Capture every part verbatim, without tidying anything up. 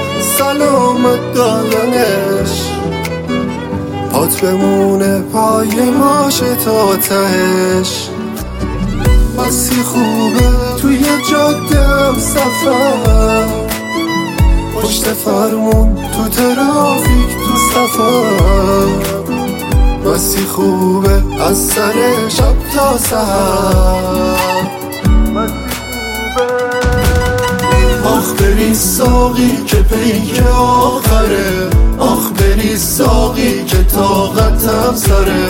سلامت دادنش، پات بمونه پای ماشه تا تهش. بسی خوبه توی جادم سفر، پشت فرمون تو ترافیک تو سفر. بسی خوبه از سر شب تا سحر. آخ بری ساقی که پیک آخره، آخ بری ساقی که طاقتم سره.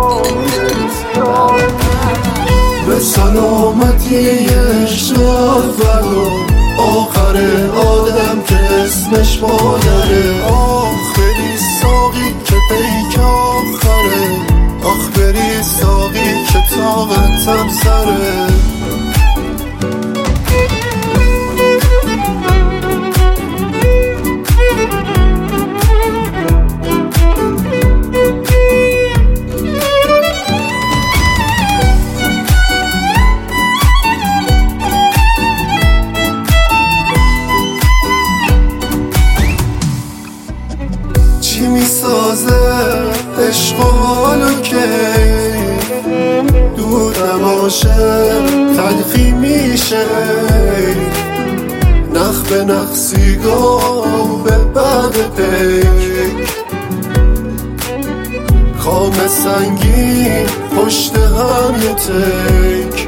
به سلامتی اشرف ولو آخر آدم که اسمش مادره. آخ بری ساقی که پیک آخره، آخ بری ساقی که طاقتم سره. چی میسازه عشق و حالو که دودم عاشق تلخی میشه. نخ به نخ سیگار به بعد پیک، کام سنگین پشت هم یه تک.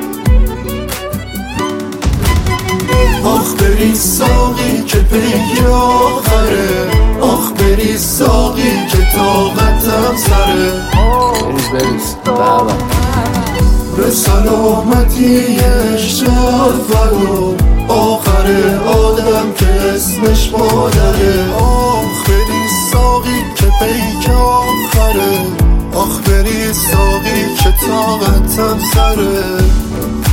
آخ بری ساقی که پیک آخره، آخ بری ساقی که طاقتم سره. بریز بریز بابا. به سلامتی اشرف ولو آخر آدم که اسمش مادره. آخ بری ساقی که پیک آخره، آخ بری ساقی که طاقتم سره.